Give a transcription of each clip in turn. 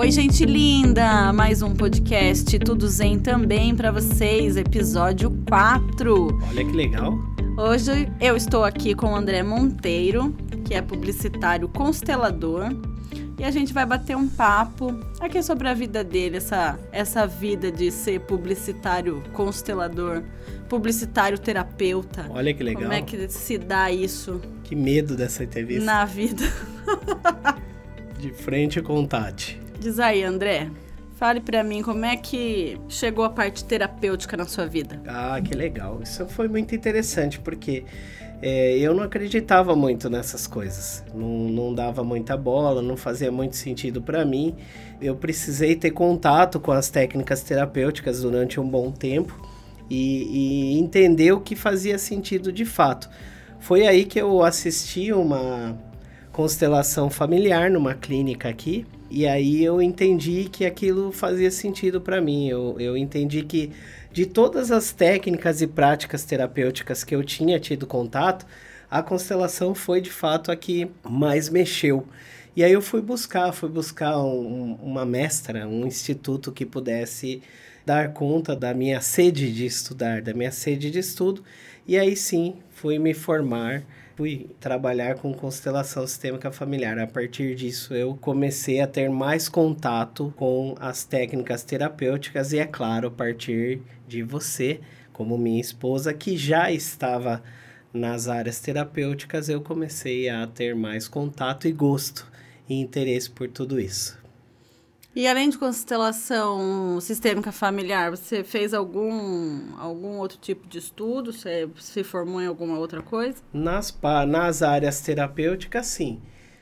Oi, gente linda! Mais um podcast Tudo Zen também para vocês, episódio 4. Olha que legal! Hoje eu estou aqui com o André Monteiro, que é publicitário constelador, e a gente vai bater um papo aqui sobre a vida dele, essa vida de ser publicitário constelador, publicitário terapeuta. Olha que legal! Como é que se dá isso? Que medo dessa entrevista. Na vida. De frente com Tati. Diz aí, André, fale pra mim como é que chegou a parte terapêutica na sua vida. Ah, que legal. Isso foi muito interessante, porque eu não acreditava muito nessas coisas. Não dava muita bola, não fazia muito sentido pra mim. Eu precisei ter contato com as técnicas terapêuticas durante um bom tempo e entender o que fazia sentido de fato. Foi aí que eu assisti uma constelação familiar numa clínica aqui, e aí eu entendi que aquilo fazia sentido para mim. Eu entendi que de todas as técnicas e práticas terapêuticas que eu tinha tido contato, a constelação foi de fato a que mais mexeu. E aí eu fui buscar uma mestra, um instituto que pudesse dar conta da minha sede de estudar, da minha sede de estudo, e aí sim fui me formar. Fui trabalhar com constelação sistêmica familiar. A partir disso, eu comecei a ter mais contato com as técnicas terapêuticas e, é claro, a partir de você, como minha esposa, que já estava nas áreas terapêuticas, eu comecei a ter mais contato e gosto e interesse por tudo isso. E além de constelação sistêmica familiar, você fez algum outro tipo de estudo? Você se formou em alguma outra coisa? Nas áreas terapêuticas, sim.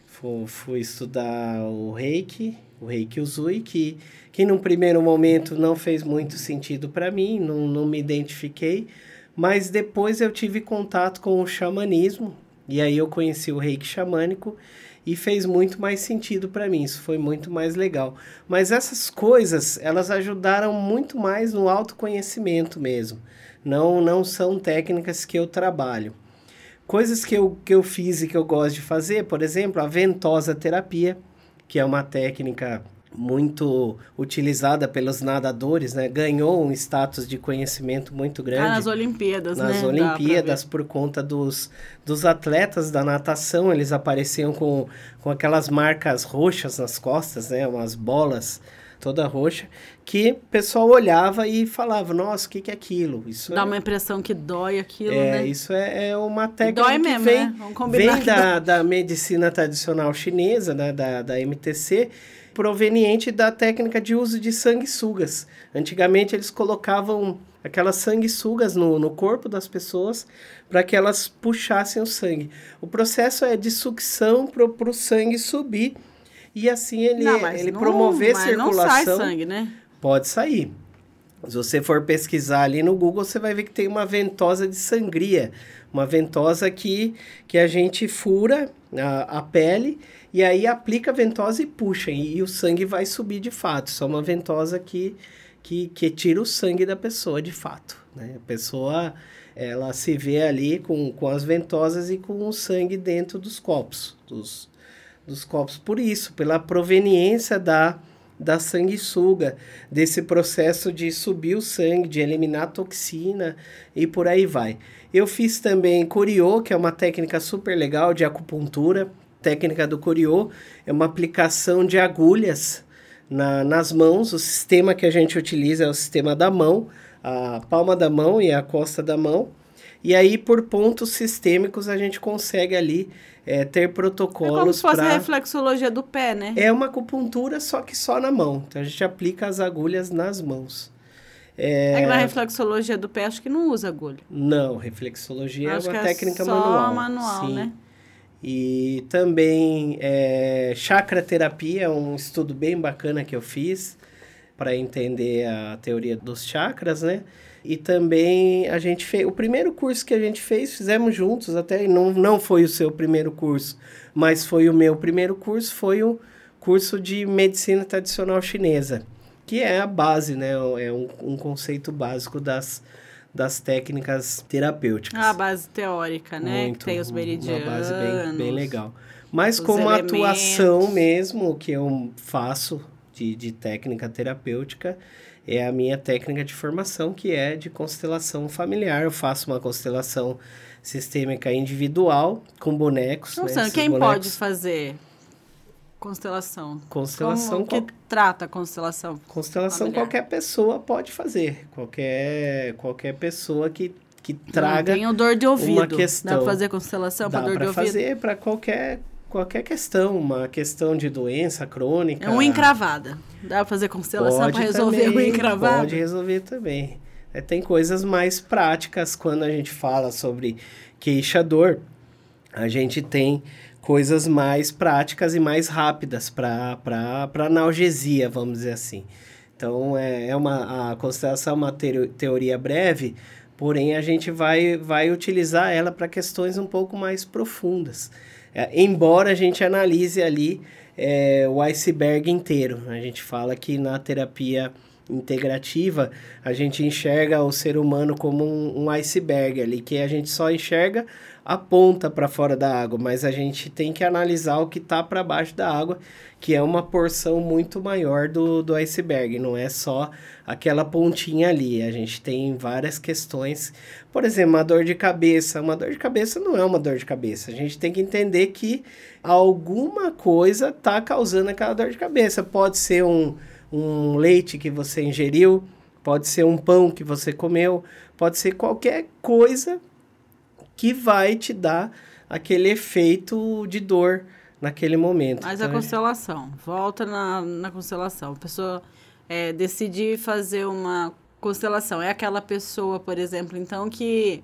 Fui estudar o Reiki Usui, que num primeiro momento não fez muito sentido para mim, não me identifiquei, mas depois eu tive contato com o xamanismo, e aí eu conheci o Reiki xamânico, e fez muito mais sentido para mim, isso foi muito mais legal. Mas essas coisas, elas ajudaram muito mais no autoconhecimento mesmo. Não são técnicas que eu trabalho. Coisas que eu fiz e que eu gosto de fazer, por exemplo, a ventosa terapia, que é uma técnica muito utilizada pelos nadadores, né? Ganhou um status de conhecimento muito grande. Nas Olimpíadas, né? Nas Olimpíadas, por conta dos atletas da natação, eles apareciam com aquelas marcas roxas nas costas, né? Umas bolas toda roxa, que o pessoal olhava e falava, nossa, o que é aquilo? Isso dá uma impressão que dói aquilo, né? Isso é uma técnica dói mesmo, que vem, né? Vamos combinar vem da medicina tradicional chinesa, né? da MTC, proveniente da técnica de uso de sanguessugas. Antigamente eles colocavam aquelas sanguessugas no corpo das pessoas para que elas puxassem o sangue. O processo é de sucção para o sangue subir e assim ele promover circulação. Não sai sangue, né? Pode sair. Se você for pesquisar ali no Google, você vai ver que tem uma ventosa de sangria. Uma ventosa que a gente fura a pele e aí aplica a ventosa e puxa. E o sangue vai subir de fato. Isso é uma ventosa que tira o sangue da pessoa de fato, né? A pessoa, ela se vê ali com as ventosas e com o sangue dentro dos copos. Dos copos. Por isso, pela proveniência da sanguessuga, desse processo de subir o sangue, de eliminar a toxina e por aí vai. Eu fiz também Curiô, que é uma técnica super legal de acupuntura. A técnica do Curiô é uma aplicação de agulhas nas mãos. O sistema que a gente utiliza é o sistema da mão, a palma da mão e a costa da mão. E aí, por pontos sistêmicos, a gente consegue ali ter protocolos para... É como se fosse a reflexologia do pé, né? É uma acupuntura, só que só na mão. Então, a gente aplica as agulhas nas mãos. É que na reflexologia do pé, acho que não usa agulha. Não, reflexologia é uma técnica só manual. Sim. Né? E também chakra terapia é um estudo bem bacana que eu fiz para entender a teoria dos chakras, né? E também a gente fez... O primeiro curso que a gente fizemos juntos, até não foi o seu primeiro curso, mas foi o meu primeiro curso, foi o curso de medicina tradicional chinesa, que é a base, né? É um conceito básico das técnicas terapêuticas. A base teórica, né? Muito, que tem os meridianos. Uma base bem legal. Mas os como elementos. atuação mesmo, que eu faço de técnica terapêutica é a minha técnica de formação, que é de constelação familiar. Eu faço uma constelação sistêmica individual com bonecos. Nossa, né? Quem pode fazer constelação? Constelação... Como que trata a constelação? Constelação familiar? Qualquer pessoa pode fazer. Qualquer pessoa que traga tenho dor de ouvido. uma questão. Dá pra fazer constelação para dor de ouvido? Dá pra fazer para qualquer questão. Uma questão de doença crônica. É uma encravada. Dá pra fazer constelação para resolver também, uma encravada? Pode resolver também. Tem coisas mais práticas quando a gente fala sobre queixa-dor. A gente tem coisas mais práticas e mais rápidas para analgesia, vamos dizer assim. Então, a constelação é uma teoria breve, porém a gente vai utilizar ela para questões um pouco mais profundas. Embora a gente analise ali o iceberg inteiro. A gente fala que na terapia integrativa, a gente enxerga o ser humano como um iceberg ali, que a gente só enxerga a ponta para fora da água, mas a gente tem que analisar o que está para baixo da água, que é uma porção muito maior do iceberg, não é só aquela pontinha ali. A gente tem várias questões, por exemplo, uma dor de cabeça não é uma dor de cabeça, a gente tem que entender que alguma coisa está causando aquela dor de cabeça. Pode ser um leite que você ingeriu, pode ser um pão que você comeu, pode ser qualquer coisa que vai te dar aquele efeito de dor naquele momento. Mas a constelação, volta na constelação. A pessoa decidir fazer uma constelação. É aquela pessoa, por exemplo, então, que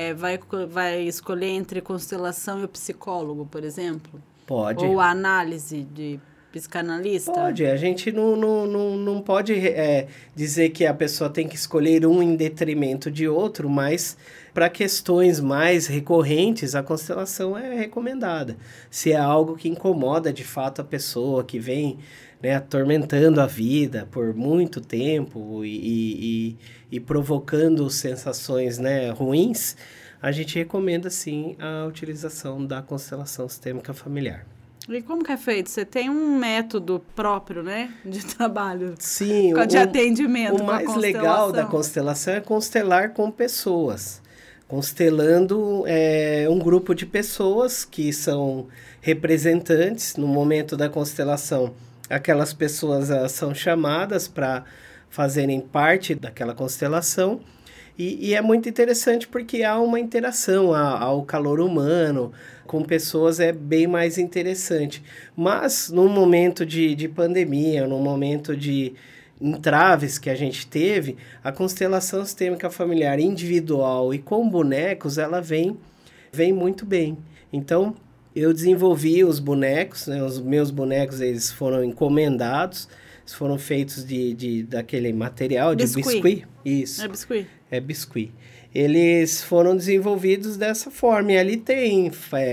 vai escolher entre constelação e o psicólogo, por exemplo? Pode. Ou a análise de psicanalista? Pode, a gente não pode dizer que a pessoa tem que escolher um em detrimento de outro, mas para questões mais recorrentes, a constelação é recomendada. Se é algo que incomoda de fato a pessoa, que vem atormentando a vida por muito tempo e provocando sensações ruins, a gente recomenda sim a utilização da constelação sistêmica familiar. E como que é feito? Você tem um método próprio, de trabalho? Sim. De atendimento o mais legal da constelação é constelar com pessoas. Constelando um grupo de pessoas que são representantes. No momento da constelação, aquelas pessoas são chamadas para fazerem parte daquela constelação. E é muito interessante porque há uma interação, há o calor humano, com pessoas é bem mais interessante. Mas num momento de pandemia, num momento de entraves que a gente teve, a constelação sistêmica familiar individual e com bonecos, ela vem muito bem. Então, eu desenvolvi os bonecos, os meus bonecos, eles foram encomendados, eles foram feitos daquele material de biscuit. Isso. É biscuit. É biscuit. Eles foram desenvolvidos dessa forma. E ali tem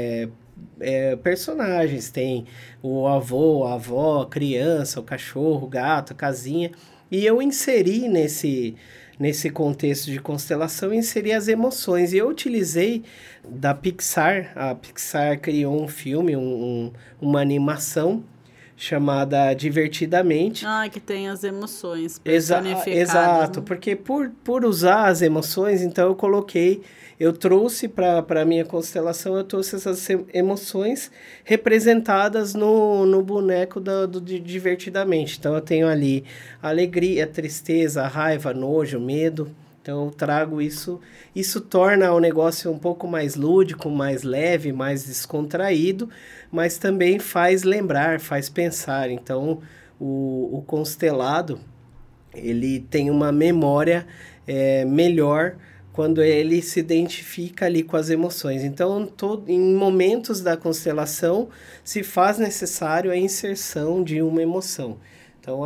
personagens. Tem o avô, a avó, a criança, o cachorro, o gato, a casinha. E eu inseri nesse contexto de constelação, inseri as emoções. E eu utilizei da Pixar. A Pixar criou um filme, uma animação chamada Divertidamente. Que tem as emoções personificadas. Exato, porque por usar as emoções, então eu trouxe para a minha constelação, eu trouxe essas emoções representadas no boneco do Divertidamente. Então eu tenho ali a alegria, a tristeza, a raiva, nojo, medo. Então eu trago isso torna o negócio um pouco mais lúdico, mais leve, mais descontraído, mas também faz lembrar, faz pensar. Então o constelado, ele tem uma memória melhor quando ele se identifica ali com as emoções. Então, em momentos da constelação, se faz necessário a inserção de uma emoção. Então,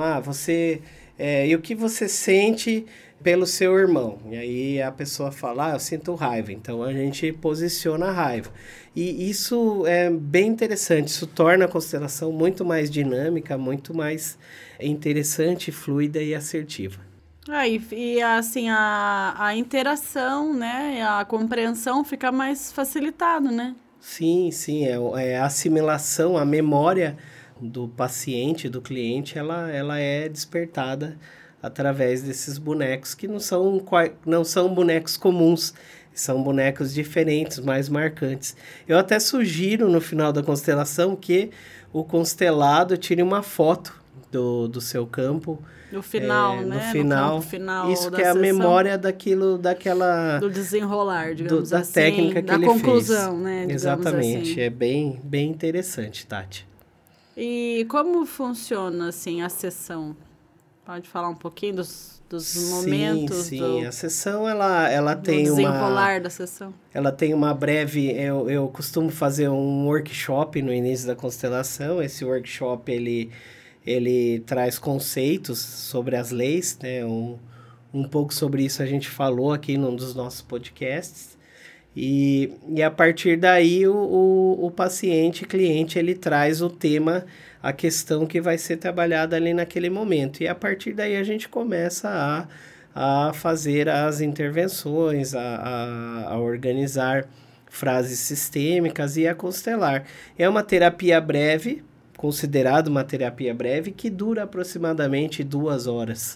e o que você sente pelo seu irmão? E aí a pessoa fala, eu sinto raiva. Então, a gente posiciona a raiva. E isso é bem interessante. Isso torna a constelação muito mais dinâmica, muito mais interessante, fluida e assertiva. E assim, a interação, a compreensão fica mais facilitado, né? Sim, a assimilação, a memória do paciente, do cliente, ela é despertada através desses bonecos que não são bonecos comuns, são bonecos diferentes, mais marcantes. Eu até sugiro no final da constelação que o constelado tire uma foto do seu campo. No final, né? No final. No final isso da que é a sessão, memória daquela... do desenrolar, digamos da assim. técnica que ele fez. Da conclusão, né? Exatamente. Assim. É bem, bem interessante, Tati. E como funciona, assim, a sessão? Pode falar um pouquinho dos momentos? Sim. A sessão, ela tem desenrolar da sessão. Ela tem uma breve... Eu costumo fazer um workshop no início da constelação. Esse workshop, ele traz conceitos sobre as leis, né? Um pouco sobre isso a gente falou aqui num dos nossos podcasts. E a partir daí, o paciente, cliente, ele traz o tema, a questão que vai ser trabalhada ali naquele momento. E a partir daí a gente começa a fazer as intervenções, a organizar frases sistêmicas e a constelar. É uma terapia breve, considerado uma terapia breve, que dura aproximadamente 2 horas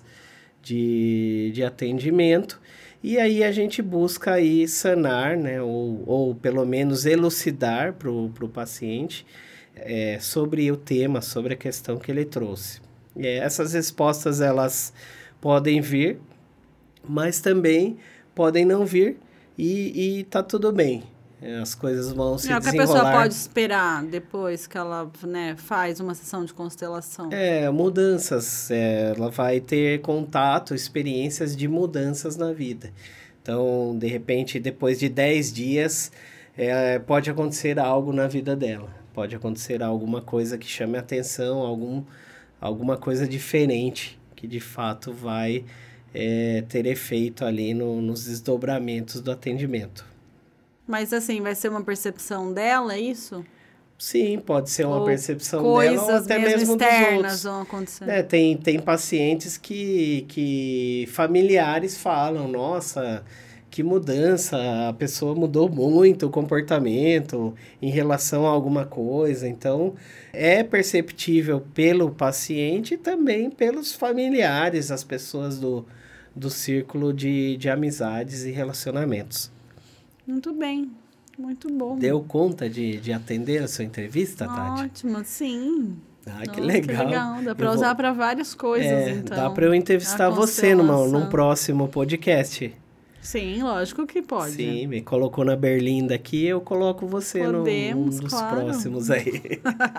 de atendimento. E aí a gente busca aí sanar, né, ou pelo menos elucidar para o paciente sobre o tema, sobre a questão que ele trouxe. Essas respostas, elas podem vir, mas também podem não vir e tá tudo bem. As coisas vão se desenrolar. O que a pessoa pode esperar depois que ela, né, faz uma sessão de constelação? Mudanças. Ela vai ter contato, experiências de mudanças na vida. Então, de repente, depois de 10 dias, pode acontecer algo na vida dela. Pode acontecer alguma coisa que chame a atenção, alguma coisa diferente que, de fato, vai ter efeito ali nos desdobramentos do atendimento. Mas, assim, vai ser uma percepção dela, é isso? Sim, pode ser uma percepção dela ou até mesmo dos outros. Vão acontecer. Tem pacientes que familiares falam, nossa, que mudança, a pessoa mudou muito o comportamento em relação a alguma coisa. Então, é perceptível pelo paciente e também pelos familiares, as pessoas do círculo de amizades e relacionamentos. Muito bem, muito bom. Deu conta de atender a sua entrevista, Tati? Ótimo, sim. Que legal. Dá para usar para várias coisas, então. Dá para eu entrevistar você num próximo podcast. Sim, lógico que pode. Sim, me colocou na berlinda aqui, eu coloco você num dos próximos aí.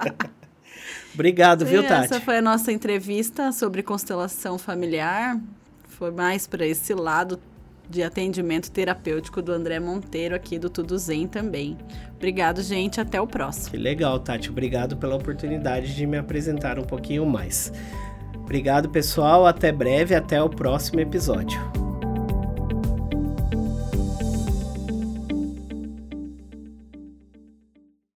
Obrigado, viu, Tati? Essa foi a nossa entrevista sobre constelação familiar. Foi mais para esse lado de atendimento terapêutico do André Monteiro, aqui do Tudo Zen também. Obrigado, gente. Até o próximo. Que legal, Tati. Obrigado pela oportunidade de me apresentar um pouquinho mais. Obrigado, pessoal. Até breve. Até o próximo episódio.